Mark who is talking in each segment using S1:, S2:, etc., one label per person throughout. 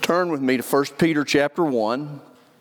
S1: Turn with me to 1 Peter chapter 1.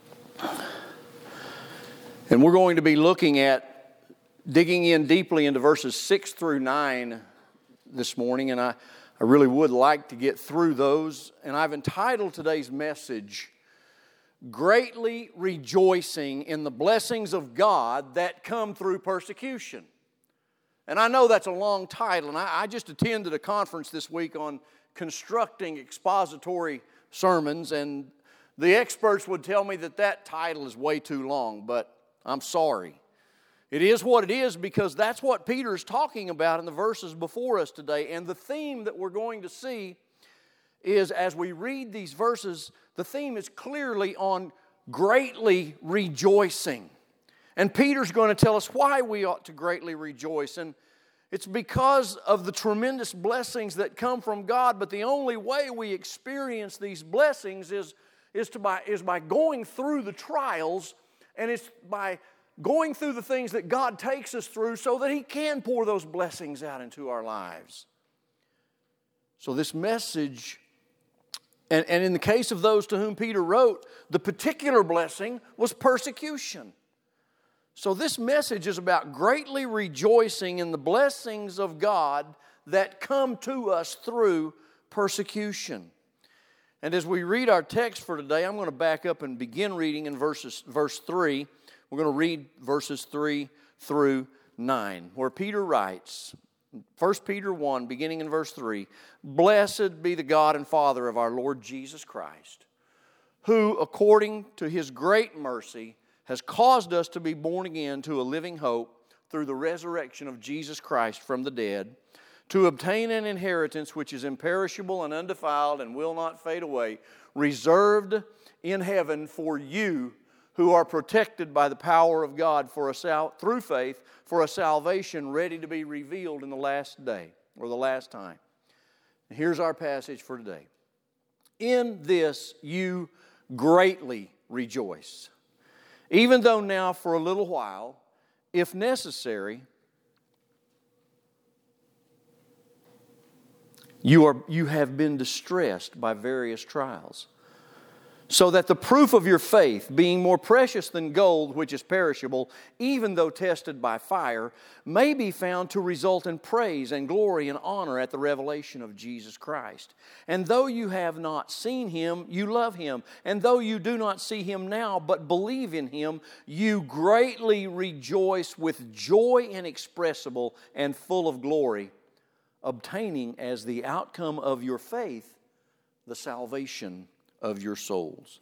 S1: And we're going to be looking at, digging in deeply into verses 6 through 9 this morning. And I really would like to get through those. And I've entitled today's message, Greatly Rejoicing in the Blessings of God That Come Through Persecution. And I know that's a long title. And I just attended a conference this week on constructing expository sermons, and the experts would tell me that that title is way too long, but I'm sorry. It is what it is because that's what Peter is talking about in the verses before us today. And the theme that we're going to see is, as we read these verses, the theme is clearly on greatly rejoicing. And Peter's going to tell us why we ought to greatly rejoice. And it's because of the tremendous blessings that come from God, but the only way we experience these blessings is by going through the trials, and it's by going through the things that God takes us through so that He can pour those blessings out into our lives. So this message, and in the case of those to whom Peter wrote, the particular blessing was persecution. So this message is about greatly rejoicing in the blessings of God that come to us through persecution. And as we read our text for today, I'm going to back up and begin reading in verse 3. We're going to read verses 3 through 9, where Peter writes, 1 Peter 1, beginning in verse 3, "Blessed be the God and Father of our Lord Jesus Christ, who, according to His great mercy, has caused us to be born again to a living hope through the resurrection of Jesus Christ from the dead, to obtain an inheritance which is imperishable and undefiled and will not fade away, reserved in heaven for you who are protected by the power of God through faith for a salvation ready to be revealed in the last day," or the last time. And here's our passage for today. "In this you greatly rejoice, even though now for a little while, if necessary, you have been distressed by various trials, so that the proof of your faith, being more precious than gold which is perishable, even though tested by fire, may be found to result in praise and glory and honor at the revelation of Jesus Christ. And though you have not seen Him, you love Him. And though you do not see Him now, but believe in Him, you greatly rejoice with joy inexpressible and full of glory, obtaining as the outcome of your faith the salvation of your souls."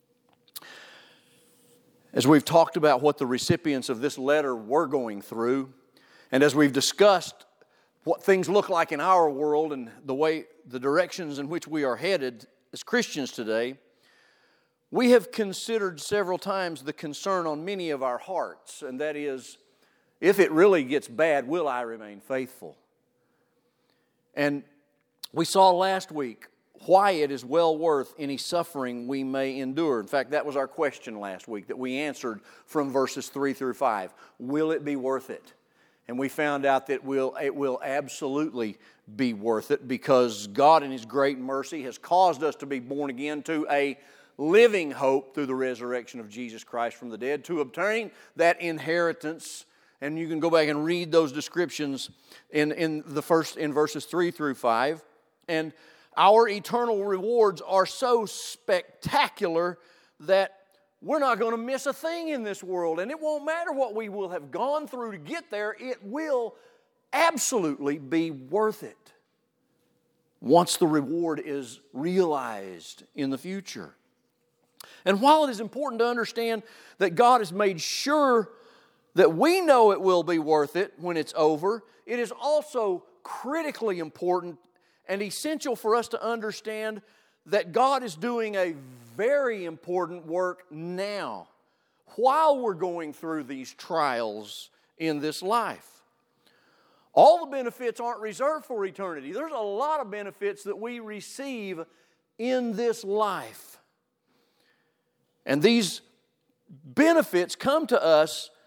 S1: As we've talked about what the recipients of this letter were going through, and as we've discussed what things look like in our world and the directions in which we are headed as Christians today, we have considered several times the concern on many of our hearts, and that is, if it really gets bad, will I remain faithful? And we saw last week why it is well worth any suffering we may endure. In fact, that was our question last week that we answered from verses 3 through 5. Will it be worth it? And we found out that it will absolutely be worth it, because God in His great mercy has caused us to be born again to a living hope through the resurrection of Jesus Christ from the dead, to obtain that inheritance. And you can go back and read those descriptions in verses 3 through 5. And our eternal rewards are so spectacular that we're not going to miss a thing in this world. And it won't matter what we will have gone through to get there. It will absolutely be worth it once the reward is realized in the future. And while it is important to understand that God has made sure that we know it will be worth it when it's over, it is also critically important and essential for us to understand that God is doing a very important work now while we're going through these trials in this life. All the benefits aren't reserved for eternity. There's a lot of benefits that we receive in this life. And these benefits come to us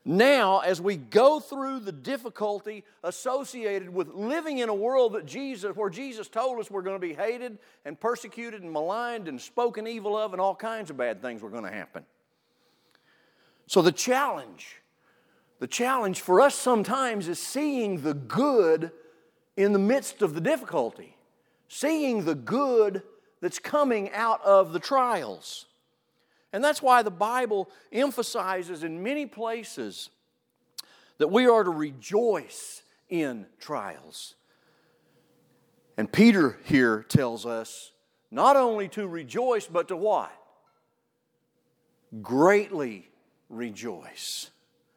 S1: now, as we go through the difficulty associated with living in a world where Jesus told us we're going to be hated and persecuted and maligned and spoken evil of, and all kinds of bad things were going to happen. So the challenge for us sometimes is seeing the good in the midst of the difficulty, seeing the good that's coming out of the trials. And that's why the Bible emphasizes in many places that we are to rejoice in trials. And Peter here tells us not only to rejoice, but to what? Greatly rejoice.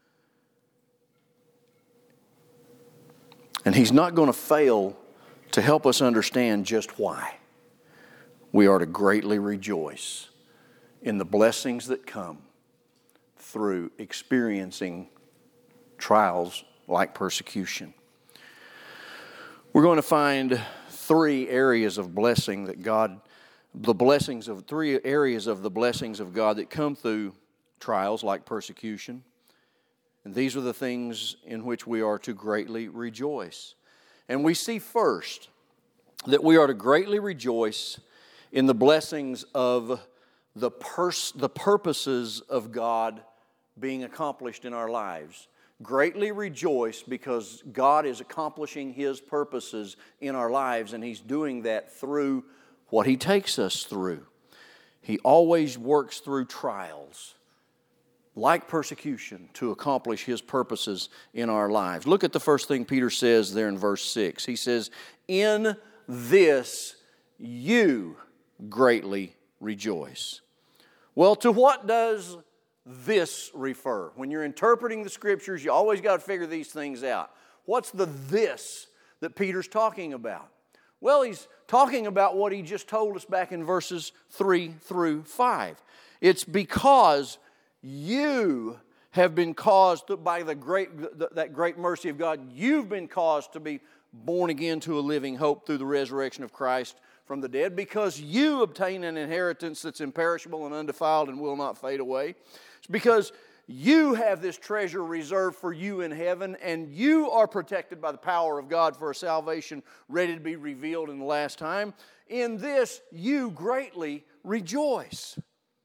S1: And he's not going to fail to help us understand just why we are to greatly rejoice in the blessings that come through experiencing trials like persecution. We're going to find three areas of blessing that God, three areas of the blessings of God that come through trials like persecution. And these are the things in which we are to greatly rejoice. And we see first that we are to greatly rejoice in the blessings of the purposes of God being accomplished in our lives. Greatly rejoice because God is accomplishing His purposes in our lives, and He's doing that through what He takes us through. He always works through trials, like persecution, to accomplish His purposes in our lives. Look at the first thing Peter says there in verse 6. He says, "In this you greatly rejoice." Well, to what does this refer? When you're interpreting the Scriptures, you always got to figure these things out. What's the this that Peter's talking about? Well, he's talking about what he just told us back in verses 3 through 5. It's because you have been caused by that great mercy of God, you've been caused to be born again to a living hope through the resurrection of Christ from the dead, because you obtain an inheritance that's imperishable and undefiled and will not fade away. It's because you have this treasure reserved for you in heaven, and you are protected by the power of God for a salvation ready to be revealed in the last time. In this you greatly rejoice.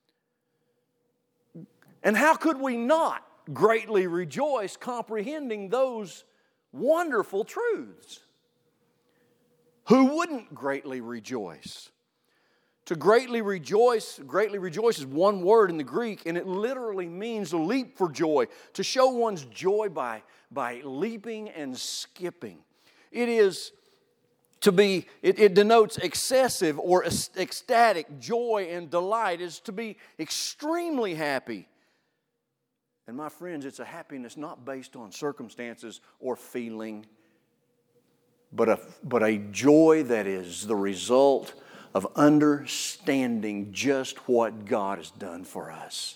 S1: And how could we not greatly rejoice comprehending those wonderful truths? Who wouldn't greatly rejoice? To greatly rejoice is one word in the Greek, and it literally means to leap for joy, to show one's joy by leaping and skipping. It denotes excessive or ecstatic joy and delight. It is to be extremely happy. And my friends, it's a happiness not based on circumstances or feeling, but a joy that is the result of understanding just what God has done for us.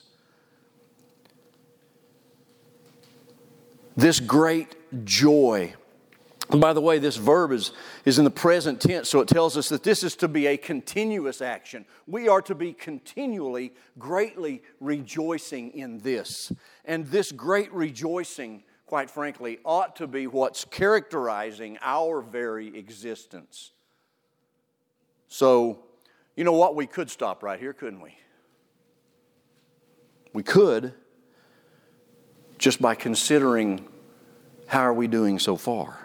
S1: This great joy. And by the way, this verb is in the present tense, so it tells us that this is to be a continuous action. We are to be continually, greatly rejoicing in this. And this great rejoicing, quite frankly, ought to be what's characterizing our very existence. So, you know what? We could stop right here, couldn't we? We could, just by considering how are we doing so far.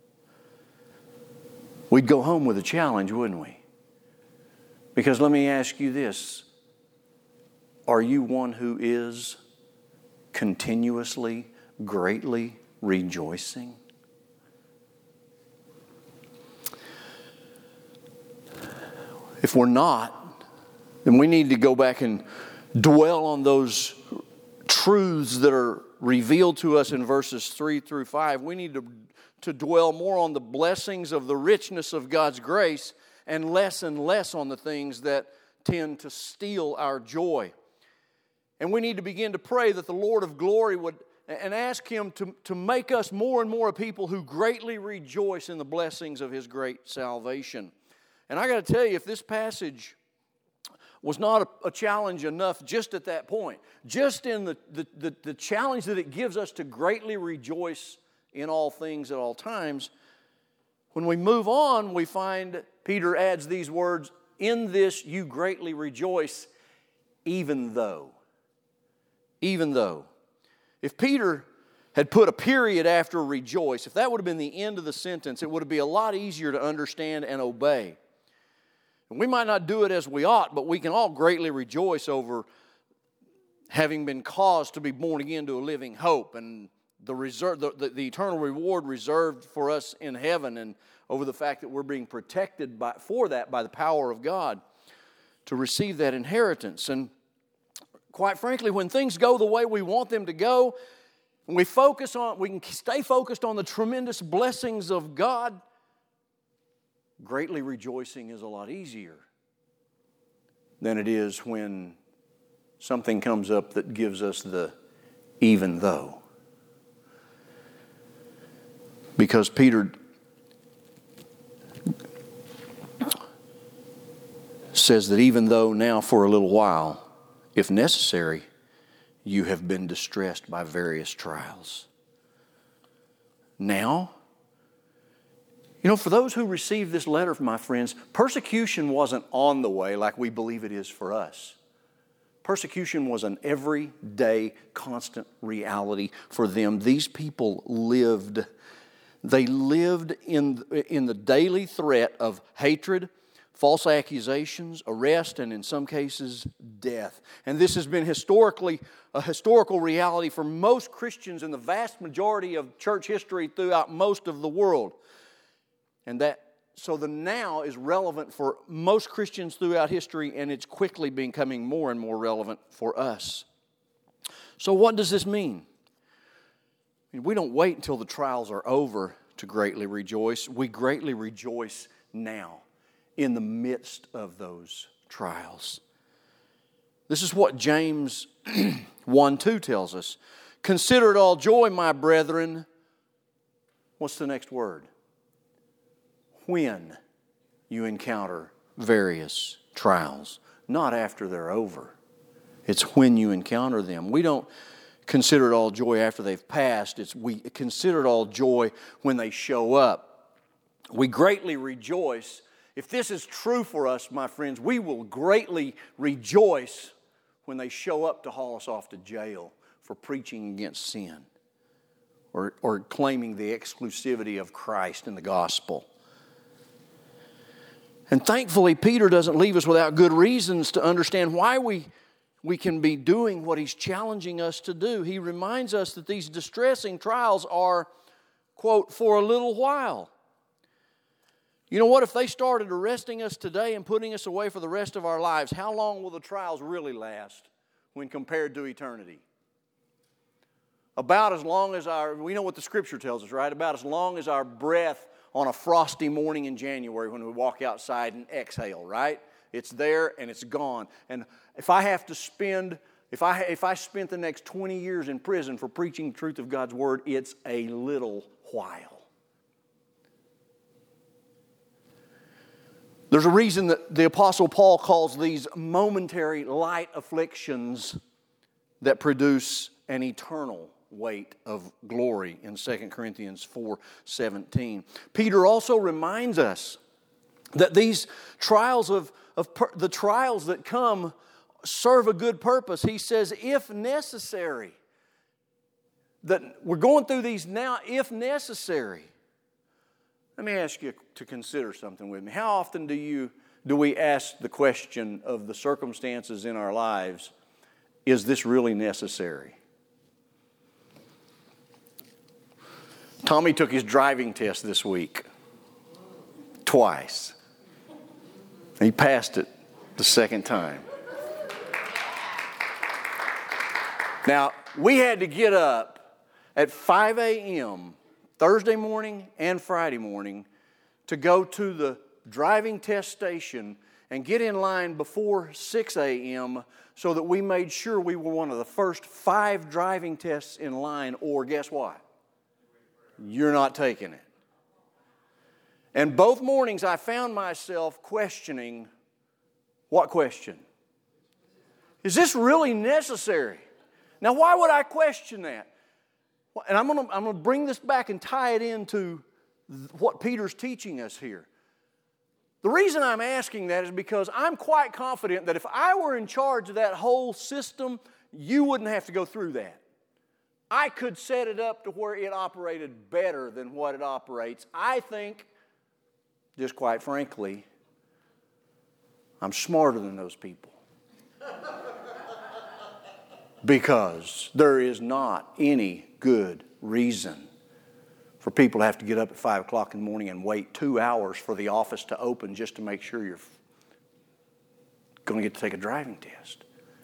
S1: We'd go home with a challenge, wouldn't we? Because let me ask you this. Are you one who is continuously, greatly rejoicing? If we're not, then we need to go back and dwell on those truths that are revealed to us in verses 3 through 5. We need to dwell more on the blessings of the richness of God's grace and less on the things that tend to steal our joy. And we need to begin to pray that the Lord of glory would, and ask Him to make us more and more a people who greatly rejoice in the blessings of His great salvation. And I got to tell you, if this passage was not a challenge enough just at that point. Just in the challenge that it gives us to greatly rejoice in all things at all times, when we move on, we find Peter adds these words, "In this you greatly rejoice, even though." Even though. If Peter had put a period after rejoice, if that would have been the end of the sentence, it would be a lot easier to understand and obey. And we might not do it as we ought, but we can all greatly rejoice over having been caused to be born again to a living hope and the eternal reward reserved for us in heaven, and over the fact that we're being protected by the power of God to receive that inheritance. And quite frankly, when things go the way we want them to go, we can stay focused on the tremendous blessings of God, greatly rejoicing is a lot easier than it is when something comes up that gives us the even though. Because Peter says that even though now for a little while, if necessary, you have been distressed by various trials. Now, for those who received this letter from my friends, persecution wasn't on the way like we believe it is for us. Persecution was an everyday, constant reality for them. These people lived in the daily threat of hatred, false accusations, arrest, and in some cases, death. And this has been a historical reality for most Christians in the vast majority of church history throughout most of the world. And so the now is relevant for most Christians throughout history, and it's quickly becoming more and more relevant for us. So what does this mean? We don't wait until the trials are over to greatly rejoice. We greatly rejoice now in the midst of those trials. This is what James 1:2 tells us. Consider it all joy, my brethren. What's the next word? When you encounter various trials. Not after they're over. It's when you encounter them. We don't consider it all joy after they've passed. We consider it all joy when they show up. We greatly rejoice. If this is true for us, my friends, we will greatly rejoice when they show up to haul us off to jail for preaching against sin or claiming the exclusivity of Christ in the gospel. And thankfully, Peter doesn't leave us without good reasons to understand why we can be doing what he's challenging us to do. He reminds us that these distressing trials are, quote, for a little while. You know what? If they started arresting us today and putting us away for the rest of our lives, how long will the trials really last when compared to eternity? About as long as we know what the Scripture tells us, right? About as long as our breath on a frosty morning in January when we walk outside and exhale, right? It's there and it's gone. And if I spent the next 20 years in prison for preaching the truth of God's Word, it's a little while. There's a reason that the Apostle Paul calls these momentary light afflictions that produce an eternal weight of glory in 2 Corinthians 4:17. Peter also reminds us that these trials the trials that come serve a good purpose. He says, if necessary, that we're going through these now, if necessary. Let me ask you to consider something with me. How often do we ask the question of the circumstances in our lives, is this really necessary? Tommy took his driving test this week. Twice. He passed it the second time. Now, we had to get up at 5 a.m. Thursday morning and Friday morning to go to the driving test station and get in line before 6 a.m. so that we made sure we were one of the first 5 driving tests in line, or guess what? You're not taking it. And both mornings I found myself questioning, what question? Is this really necessary? Now, why would I question that? And I'm going to bring this back and tie it into what Peter's teaching us here. The reason I'm asking that is because I'm quite confident that if I were in charge of that whole system, you wouldn't have to go through that. I could set it up to where it operated better than what it operates. I think, just quite frankly, I'm smarter than those people. Because there is not any good reason for people to have to get up at 5 o'clock in the morning and wait 2 hours for the office to open just to make sure you're going to get to take a driving test.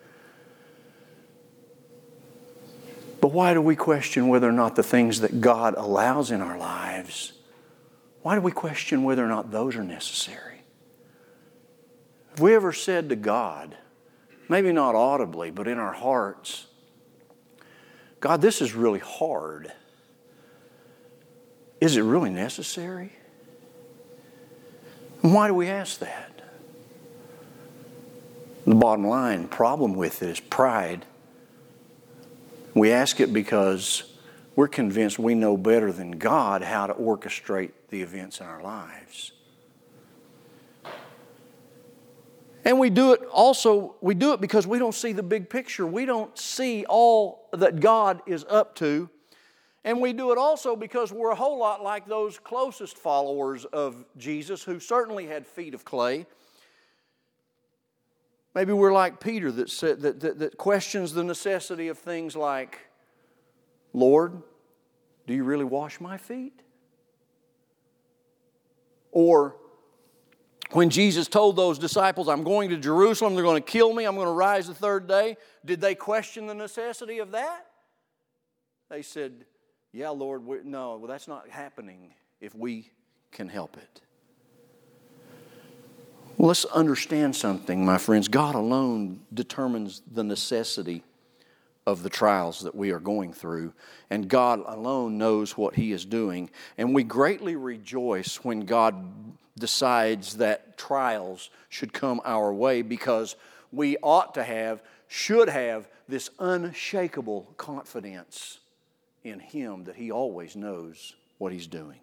S1: But why do we question whether or not the things that God allows in our lives, why do we question whether or not those are necessary? Have we ever said to God, maybe not audibly, but in our hearts, God, this is really hard. Is it really necessary? And why do we ask that? The bottom line problem with it is pride. We ask it because we're convinced we know better than God how to orchestrate the events in our lives. And we do it because we don't see the big picture. We don't see all that God is up to. And we do it also because we're a whole lot like those closest followers of Jesus who certainly had feet of clay. Maybe we're like Peter that questions the necessity of things like, Lord, do you really wash my feet? Or when Jesus told those disciples, I'm going to Jerusalem, they're going to kill me, I'm going to rise the third day, did they question the necessity of that? They said, yeah, Lord, no, that's not happening if we can help it. Well, let's understand something, my friends. God alone determines the necessity of the trials that we are going through, and God alone knows what He is doing. And we greatly rejoice when God decides that trials should come our way, because we should have this unshakable confidence in Him that He always knows what He's doing.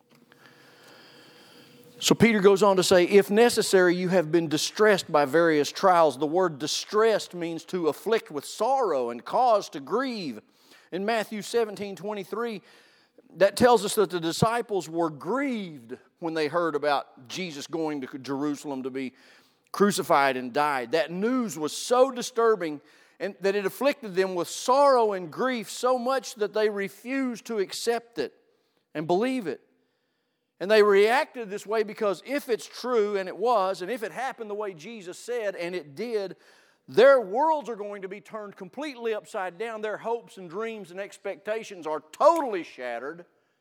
S1: So Peter goes on to say, if necessary, you have been distressed by various trials. The word distressed means to afflict with sorrow and cause to grieve. In Matthew 17:23, that tells us that the disciples were grieved when they heard about Jesus going to Jerusalem to be crucified and died. That news was so disturbing and that it afflicted them with sorrow and grief so much that they refused to accept it and believe it. And they reacted this way because if it's true, and it was, and if it happened the way Jesus said, and it did, their worlds are going to be turned completely upside down. Their hopes and dreams and expectations are totally shattered.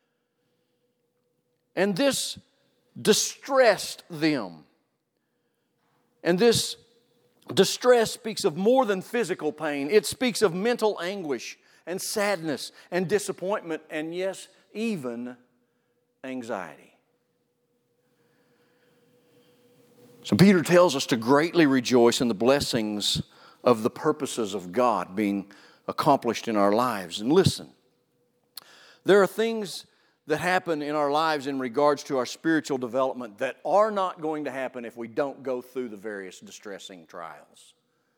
S1: And this distressed them. And this distress speaks of more than physical pain. It speaks of mental anguish and sadness and disappointment and, yes, even anxiety. So Peter tells us to greatly rejoice in the blessings of the purposes of God being accomplished in our lives. And listen, there are things that happen in our lives in regards to our spiritual development that are not going to happen if we don't go through the various distressing trials.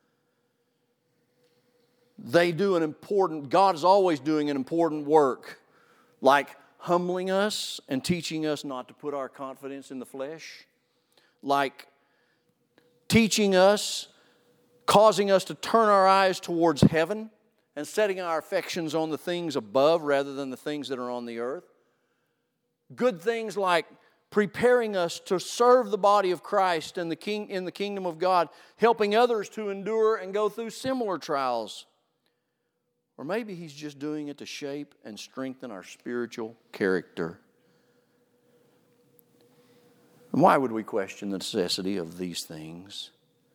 S1: God is always doing an important work, like humbling us and teaching us not to put our confidence in the flesh, like teaching us, causing us to turn our eyes towards heaven and setting our affections on the things above rather than the things that are on the earth. Good things like preparing us to serve the body of Christ in the kingdom of God, helping others to endure and go through similar trials. Or maybe He's just doing it to shape and strengthen our spiritual character. And why would we question the necessity of these things?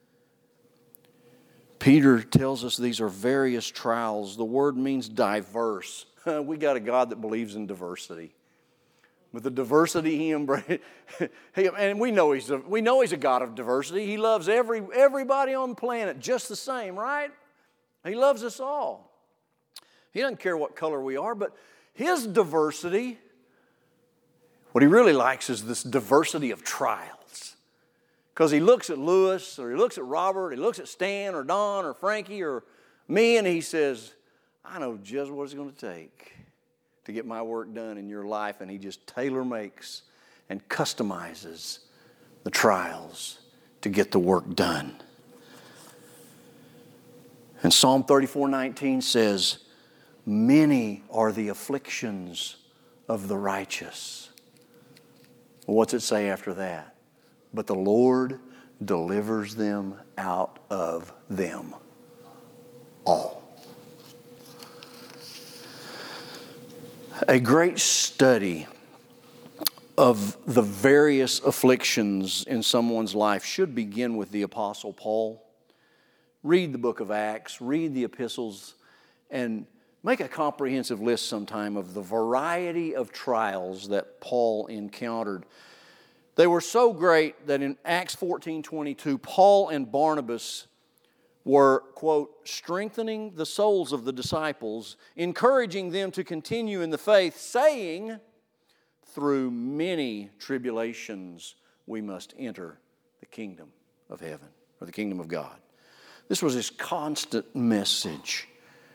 S1: Peter tells us these are various trials. The word means diverse. We got a God that believes in diversity. with the diversity He embraced. And we know He's a God of diversity. He loves everybody on the planet just the same, right? He loves us all. He doesn't care what color we are, but His diversity, what He really likes is this diversity of trials. Because He looks at Lewis, or He looks at Robert, He looks at Stan, or Don, or Frankie, or me, and He says, I know just what it's going to take to get my work done in your life. And He just tailor-makes and customizes the trials to get the work done. And Psalm 34:19 says, many are the afflictions of the righteous. Well, what's it say after that? But the Lord delivers them out of them all. A great study of the various afflictions in someone's life should begin with the Apostle Paul. Read the book of Acts, read the epistles, and make a comprehensive list sometime of the variety of trials that Paul encountered. They were so great that in Acts 14:22, Paul and Barnabas were, quote, strengthening the souls of the disciples, encouraging them to continue in the faith, saying, through many tribulations we must enter the kingdom of heaven, or the kingdom of God. This was his constant message.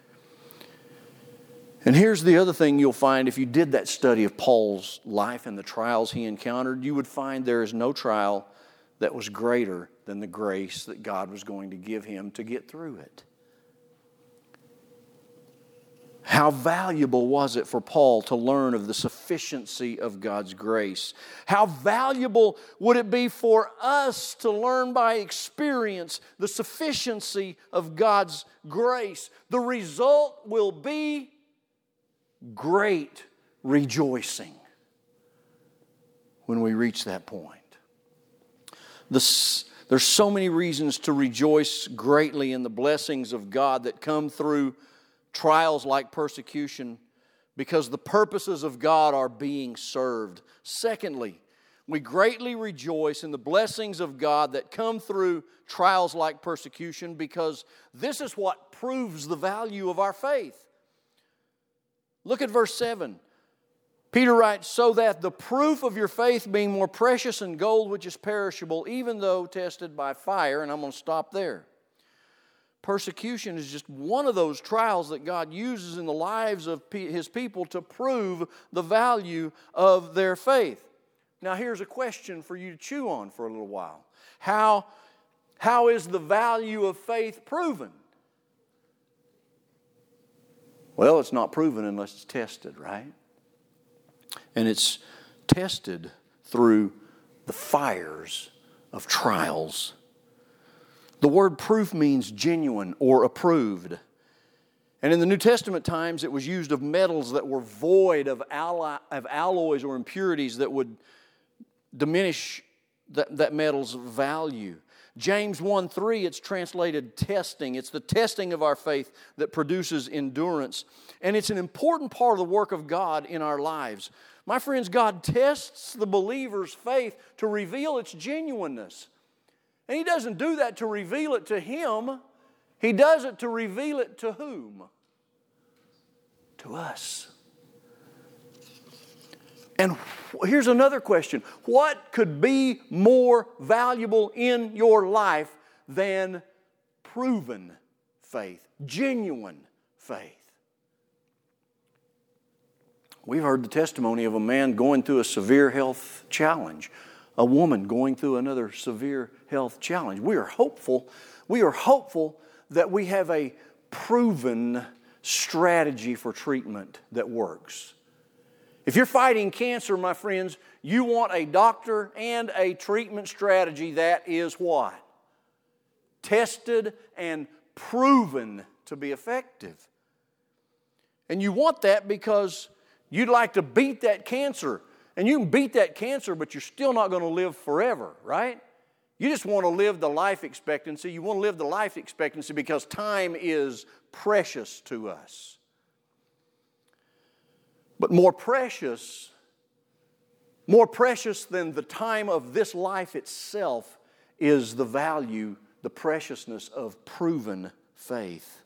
S1: And here's the other thing you'll find if you did that study of Paul's life and the trials he encountered, you would find there is no trial that was greater than the grace that God was going to give him to get through it. How valuable was it for Paul to learn of the sufficiency of God's grace? How valuable would it be for us to learn by experience the sufficiency of God's grace? The result will be great rejoicing when we reach that point. There's so many reasons to rejoice greatly in the blessings of God that come through trials like persecution, because the purposes of God are being served. Secondly, we greatly rejoice in the blessings of God that come through trials like persecution, because this is what proves the value of our faith. Look at verse 7. Peter writes, so that the proof of your faith being more precious than gold which is perishable, even though tested by fire, and I'm going to stop there. Persecution is just one of those trials that God uses in the lives of His people to prove the value of their faith. Now here's a question for you to chew on for a little while. How is the value of faith proven? Well, it's not proven unless it's tested, right? And it's tested through the fires of trials. The word proof means genuine or approved. And in the New Testament times, it was used of metals that were void of alloys or impurities that would diminish that metal's value. James 1:3, it's translated testing. It's the testing of our faith that produces endurance. And it's an important part of the work of God in our lives. My friends, God tests the believer's faith to reveal its genuineness. And He doesn't do that to reveal it to him. He does it to reveal it to whom? To us. And here's another question. What could be more valuable in your life than proven faith, genuine faith? We've heard the testimony of a man going through a severe health challenge, a woman going through another severe health challenge. We are hopeful that we have a proven strategy for treatment that works. If you're fighting cancer, my friends, you want a doctor and a treatment strategy that is what? Tested and proven to be effective. And you want that because you'd like to beat that cancer. And you can beat that cancer, but you're still not going to live forever, right? You just want to live the life expectancy. You want to live the life expectancy because time is precious to us. But more precious More precious than the time of this life itself is the value, the preciousness of proven faith.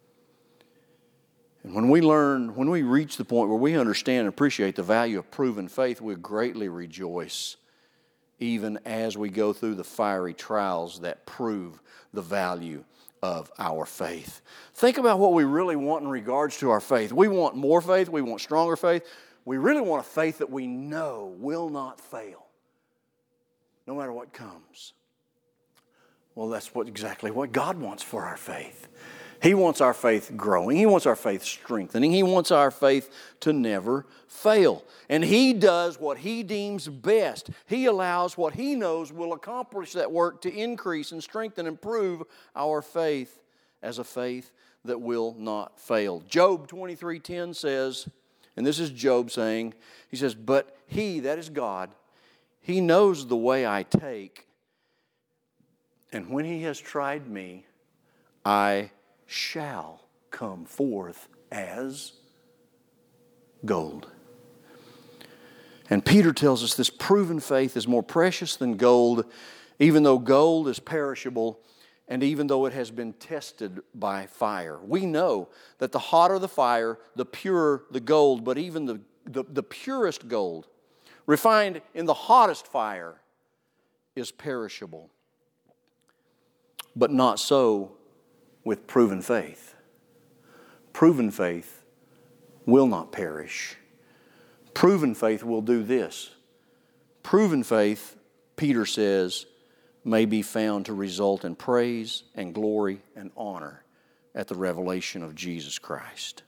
S1: And when we reach the point where we understand and appreciate the value of proven faith, we greatly rejoice, even as we go through the fiery trials that prove the value of our faith. Think about what we really want in regards to our faith. We want more faith. We want stronger faith. We really want a faith that we know will not fail, no matter what comes. Well, that's exactly what God wants for our faith. He wants our faith growing. He wants our faith strengthening. He wants our faith to never fail. And He does what He deems best. He allows what He knows will accomplish that work to increase and strengthen and prove our faith as a faith that will not fail. Job 23:10 says, and this is Job saying, he says, "But He," that is God, "He knows the way I take, and when He has tried me, I shall come forth as gold." And Peter tells us this proven faith is more precious than gold, even though gold is perishable and even though it has been tested by fire. We know that the hotter the fire, the purer the gold, but even the purest gold, refined in the hottest fire, is perishable. But not so with proven faith. Proven faith will not perish. Proven faith will do this. Proven faith, Peter says, may be found to result in praise and glory and honor at the revelation of Jesus Christ.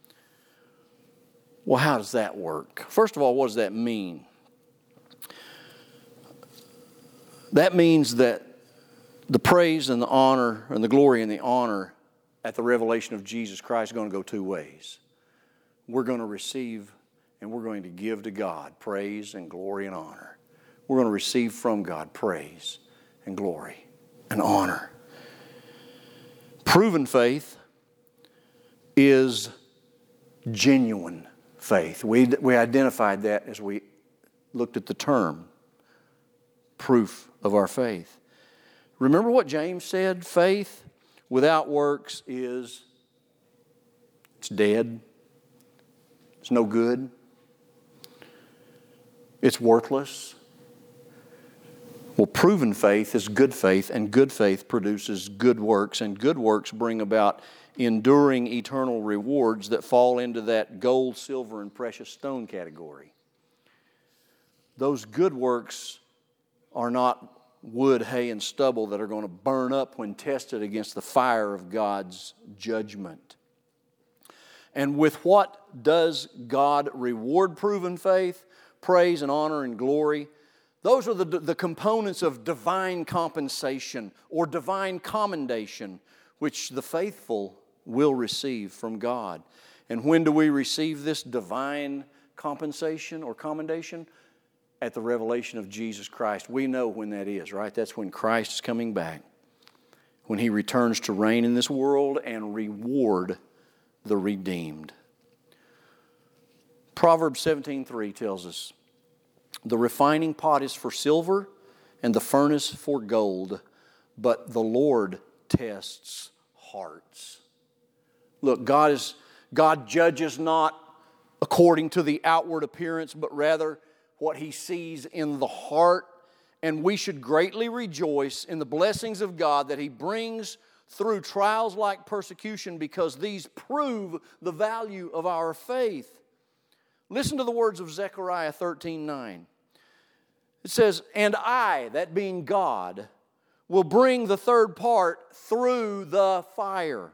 S1: Well, how does that work? First of all, what does that mean? That means that the praise and the honor and the glory and the honor at the revelation of Jesus Christ are going to go two ways. We're going to receive and we're going to give to God praise and glory and honor. We're going to receive from God praise and glory and honor. Proven faith is genuine faith. We identified that as we looked at the term, proof of our faith. Remember what James said? Faith without works it's dead. It's no good. It's worthless. Well, proven faith is good faith, and good faith produces good works, and good works bring about enduring eternal rewards that fall into that gold, silver, and precious stone category. Those good works are not wood, hay, and stubble that are going to burn up when tested against the fire of God's judgment. And with what does God reward proven faith? Praise and honor and glory. Those are the components of divine compensation or divine commendation, which the faithful will receive from God. And when do we receive this divine compensation or commendation? At the revelation of Jesus Christ. We know when that is, right? That's when Christ is coming back. When He returns to reign in this world and reward the redeemed. Proverbs 17:3 tells us, "The refining pot is for silver and the furnace for gold, but the Lord tests hearts." Look, God judges not according to the outward appearance, but rather what He sees in the heart. And we should greatly rejoice in the blessings of God that He brings through trials like persecution, because these prove the value of our faith. Listen to the words of Zechariah 13:9. It says, "And I," that being God, "will bring the third part through the fire.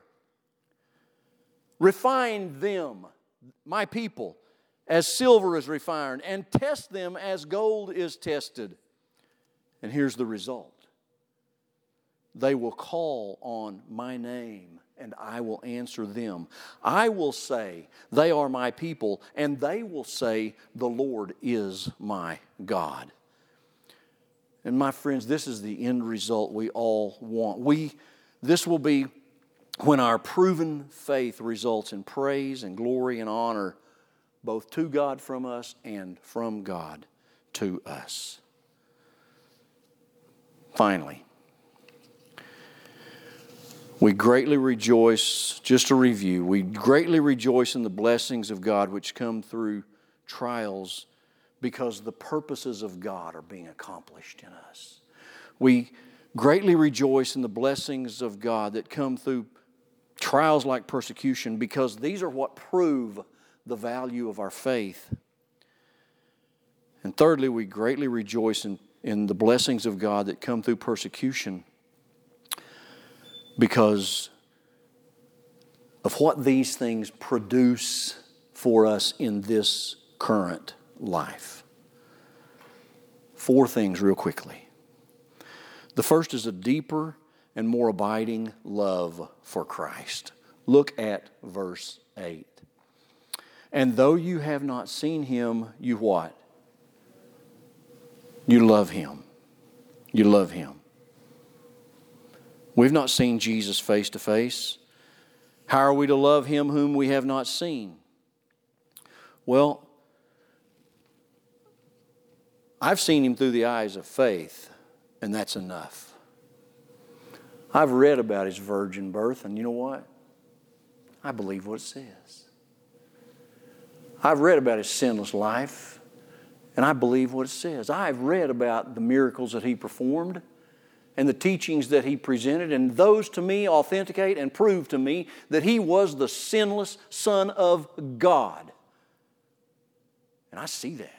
S1: Refine them," my people, "as silver is refined, and test them as gold is tested." And here's the result. "They will call on my name, and I will answer them. I will say, they are my people, and they will say, the Lord is my God." And my friends, this is the end result we all want. This will be when our proven faith results in praise and glory and honor, both to God from us and from God to us. Finally, we greatly rejoice, just to review, we greatly rejoice in the blessings of God which come through trials because the purposes of God are being accomplished in us. We greatly rejoice in the blessings of God that come through trials like persecution because these are what prove the value of our faith. And thirdly, we greatly rejoice in the blessings of God that come through persecution because of what these things produce for us in this current life. 4 things real quickly. The first is a deeper and more abiding love for Christ. Look at verse 8. And though you have not seen Him, you what? You love Him. You love Him. We've not seen Jesus face to face. How are we to love Him whom we have not seen? Well, I've seen Him through the eyes of faith, and that's enough. I've read about His virgin birth, and you know what? I believe what it says. I've read about His sinless life, and I believe what it says. I've read about the miracles that He performed and the teachings that He presented, and those to me authenticate and prove to me that He was the sinless Son of God. And I see that.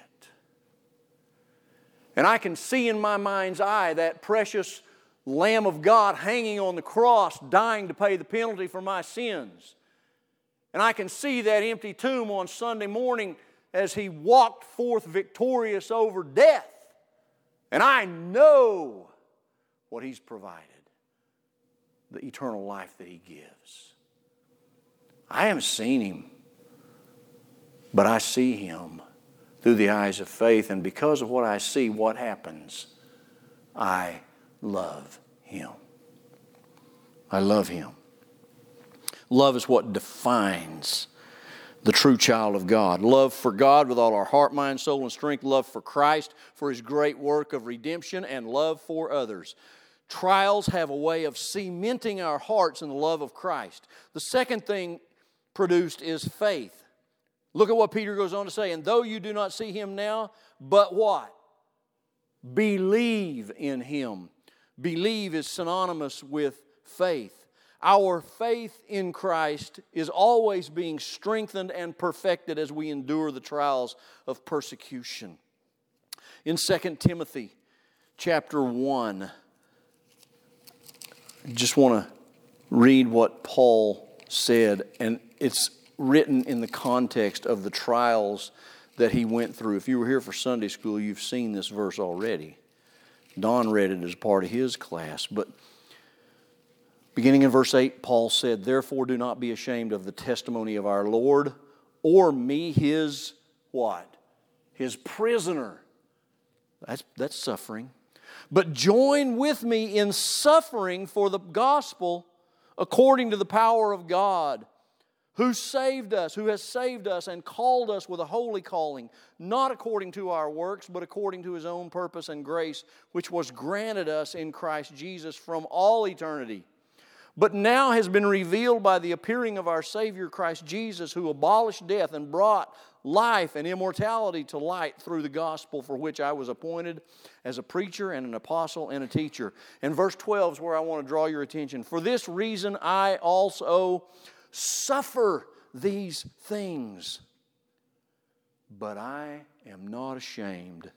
S1: And I can see in my mind's eye that precious Lamb of God hanging on the cross, dying to pay the penalty for my sins. And I can see that empty tomb on Sunday morning as He walked forth victorious over death. And I know what He's provided, the eternal life that He gives. I haven't seen Him, but I see Him through the eyes of faith, and because of what I see, what happens? I love Him. I love Him. Love is what defines the true child of God. Love for God with all our heart, mind, soul, and strength. Love for Christ, for His great work of redemption, and love for others. Trials have a way of cementing our hearts in the love of Christ. The second thing produced is faith. Look at what Peter goes on to say. And though you do not see Him now, but what? Believe in Him. Believe is synonymous with faith. Our faith in Christ is always being strengthened and perfected as we endure the trials of persecution. In 2 Timothy chapter 1, I just want to read what Paul said, and it's written in the context of the trials that he went through. If you were here for Sunday school, you've seen this verse already. Don read it as part of his class, but beginning in verse 8, Paul said, "Therefore do not be ashamed of the testimony of our Lord, or me, His" what? His prisoner. That's suffering. "But join with me in suffering for the gospel according to the power of God, who has saved us and called us with a holy calling, not according to our works, but according to His own purpose and grace, which was granted us in Christ Jesus from all eternity. But now has been revealed by the appearing of our Savior Christ Jesus, who abolished death and brought life and immortality to light through the gospel, for which I was appointed as a preacher and an apostle and a teacher." And verse 12 is where I want to draw your attention. "For this reason I also suffer these things, but I am not ashamed.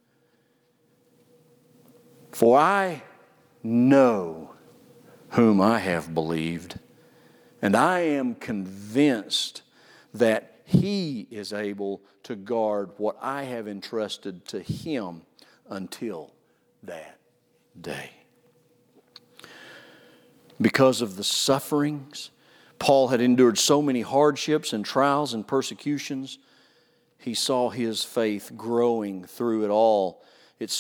S1: For I know whom I have believed, and I am convinced that He is able to guard what I have entrusted to Him until that day." Because of the sufferings, Paul had endured so many hardships and trials and persecutions. He saw his faith growing through it all. It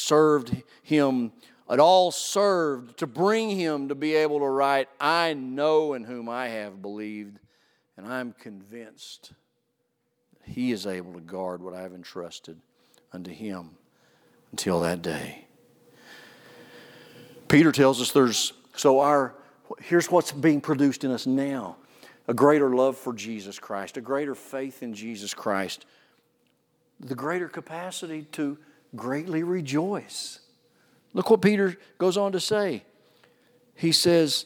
S1: all served to bring him to be able to write, "I know in whom I have believed, and I'm convinced that He is able to guard what I have entrusted unto Him until that day. Peter tells us here's what's being produced in us now. A greater love for Jesus Christ, a greater faith in Jesus Christ, the greater capacity to greatly rejoice. Look what Peter goes on to say. He says,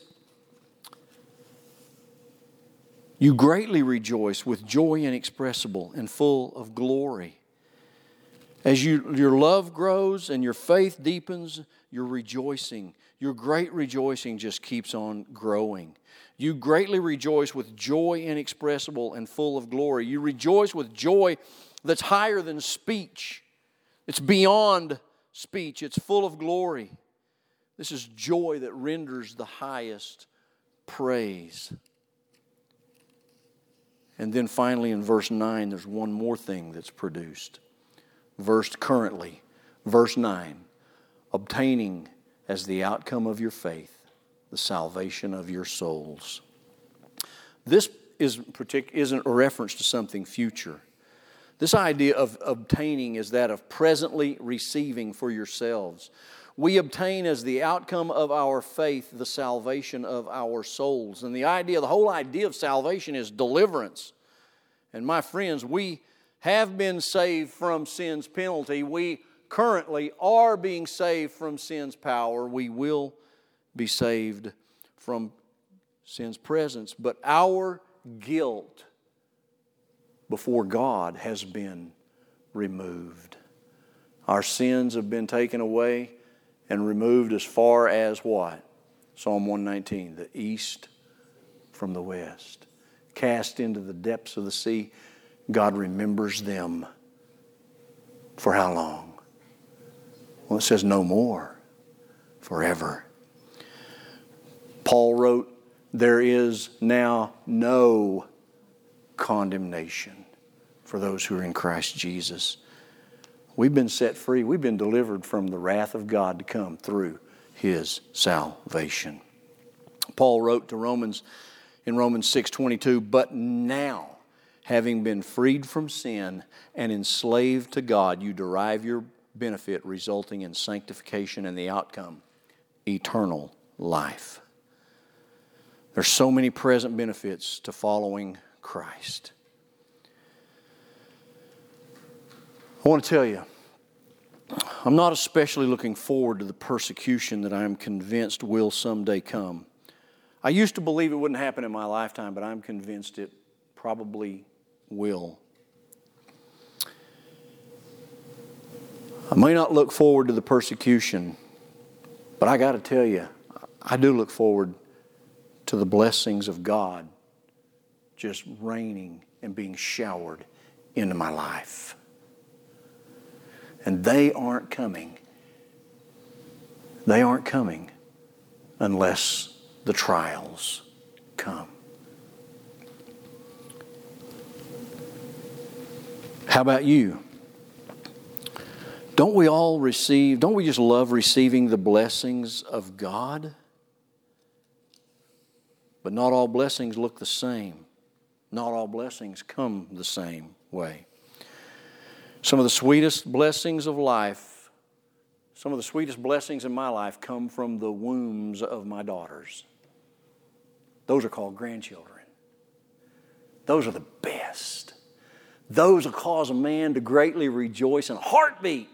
S1: you greatly rejoice with joy inexpressible and full of glory. As your love grows and your faith deepens, your rejoicing, your great rejoicing just keeps on growing. You greatly rejoice with joy inexpressible and full of glory. You rejoice with joy that's higher than speech. It's beyond speech. It's full of glory. This is joy that renders the highest praise. And then finally in verse 9, there's one more thing that's produced. Verse 9, obtaining as the outcome of your faith the salvation of your souls. This isn't a reference to something future. This idea of obtaining is that of presently receiving for yourselves. We obtain as the outcome of our faith the salvation of our souls. And the whole idea of salvation is deliverance. And my friends, we have been saved from sin's penalty. We currently are being saved from sin's power. We will be saved from sin's presence. But our guilt before God has been removed. Our sins have been taken away and removed as far as what? Psalm 119, the east from the west. Cast into the depths of the sea, God remembers them. For how long? Well, it says no more, forever. Paul wrote, there is now no condemnation for those who are in Christ Jesus. We've been set free. We've been delivered from the wrath of God to come through His salvation. Paul wrote to Romans in Romans 6:22, but now, having been freed from sin and enslaved to God, you derive your benefit resulting in sanctification and the outcome, eternal life. There's so many present benefits to following Christ. I want to tell you, I'm not especially looking forward to the persecution that I am convinced will someday come. I used to believe it wouldn't happen in my lifetime, but I'm convinced it probably will. I may not look forward to the persecution, but I got to tell you, I do look forward to the blessings of God just raining and being showered into my life. And they aren't coming. They aren't coming unless the trials come. How about you? Don't we just love receiving the blessings of God? But not all blessings look the same. Not all blessings come the same way. Some of the sweetest blessings of life, some of the sweetest blessings in my life come from the wombs of my daughters. Those are called grandchildren. Those are the best. Those will cause a man to greatly rejoice in a heartbeat.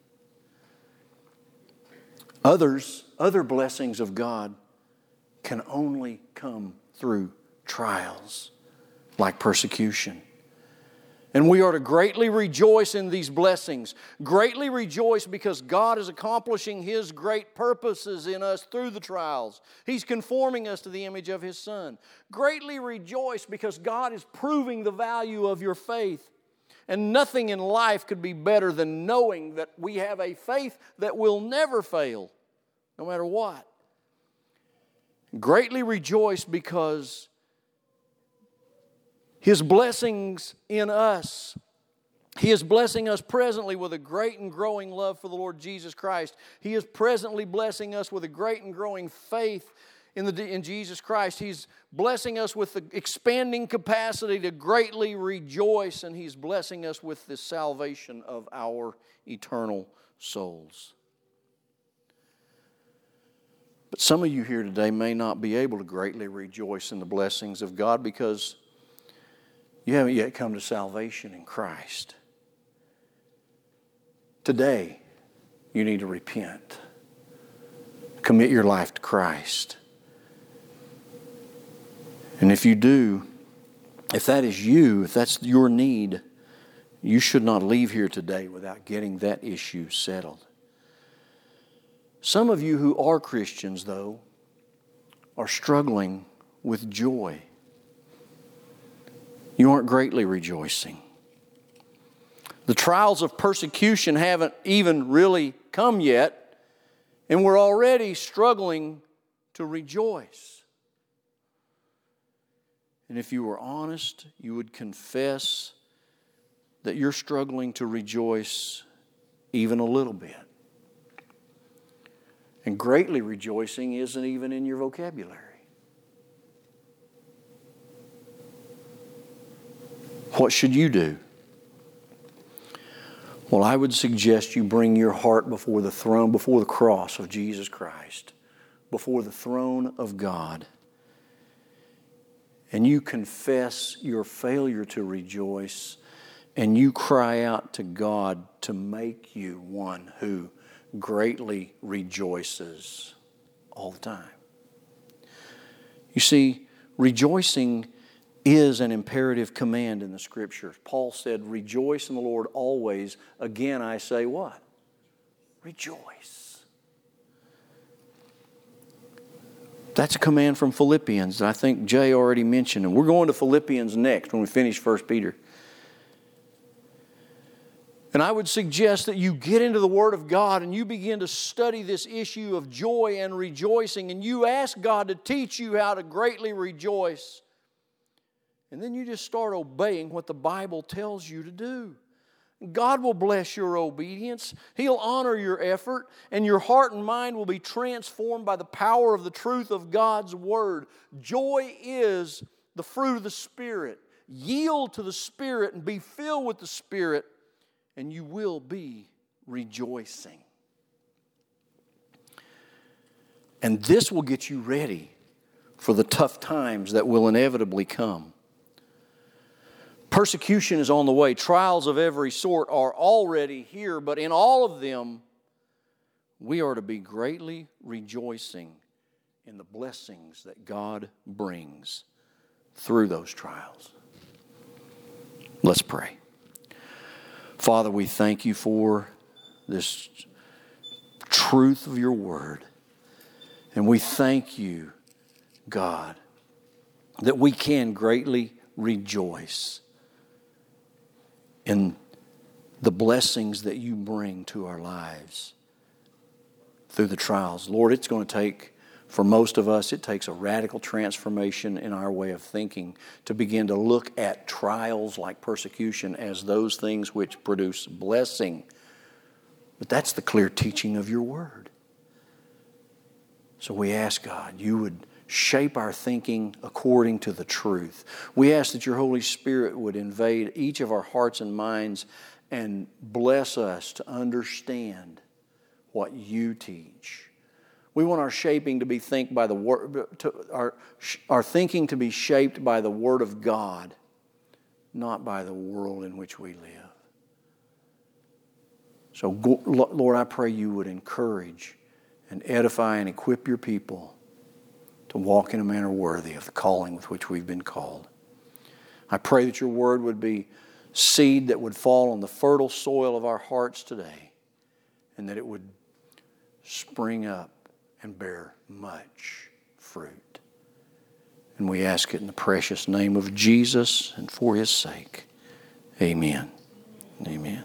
S1: Other blessings of God can only come through trials like persecution. And we are to greatly rejoice in these blessings. Greatly rejoice because God is accomplishing His great purposes in us through the trials. He's conforming us to the image of His Son. Greatly rejoice because God is proving the value of your faith. And nothing in life could be better than knowing that we have a faith that will never fail, no matter what. Greatly rejoice because His blessings in us, He is blessing us presently with a great and growing love for the Lord Jesus Christ. He is presently blessing us with a great and growing faith in Jesus Christ. He's blessing us with the expanding capacity to greatly rejoice, and He's blessing us with the salvation of our eternal souls. But some of you here today may not be able to greatly rejoice in the blessings of God because you haven't yet come to salvation in Christ. Today, you need to repent. Commit your life to Christ. And if you do, if that is you, if that's your need, you should not leave here today without getting that issue settled. Some of you who are Christians, though, are struggling with joy. You aren't greatly rejoicing. The trials of persecution haven't even really come yet, and we're already struggling to rejoice. And if you were honest, you would confess that you're struggling to rejoice even a little bit. And greatly rejoicing isn't even in your vocabulary. What should you do? Well, I would suggest you bring your heart before the throne, before the cross of Jesus Christ, before the throne of God. And you confess your failure to rejoice, and you cry out to God to make you one who greatly rejoices all the time. You see, rejoicing is an imperative command in the Scriptures. Paul said, rejoice in the Lord always. Again, I say what? Rejoice. That's a command from Philippians that I think Jay already mentioned. And we're going to Philippians next when we finish 1 Peter. And I would suggest that you get into the Word of God and you begin to study this issue of joy and rejoicing, and you ask God to teach you how to greatly rejoice. And then you just start obeying what the Bible tells you to do. God will bless your obedience. He'll honor your effort, and your heart and mind will be transformed by the power of the truth of God's Word. Joy is the fruit of the Spirit. Yield to the Spirit and be filled with the Spirit, and you will be rejoicing. And this will get you ready for the tough times that will inevitably come. Persecution is on the way. Trials of every sort are already here, but in all of them, we are to be greatly rejoicing in the blessings that God brings through those trials. Let's pray. Father, we thank you for this truth of your word. And we thank you, God, that we can greatly rejoice in the blessings that you bring to our lives through the trials. Lord, it's going to take, for most of us, it takes a radical transformation in our way of thinking to begin to look at trials like persecution as those things which produce blessing. But that's the clear teaching of your word. So we ask, God, you would shape our thinking according to the truth. We ask that your Holy Spirit would invade each of our hearts and minds and bless us to understand what you teach. We want our shaping to be think by the word, our thinking to be shaped by the Word of God, not by the world in which we live. So, Lord, I pray you would encourage and edify and equip your people to walk in a manner worthy of the calling with which we've been called. I pray that your word would be seed that would fall on the fertile soil of our hearts today, and that it would spring up and bear much fruit. And we ask it in the precious name of Jesus and for his sake. Amen. Amen.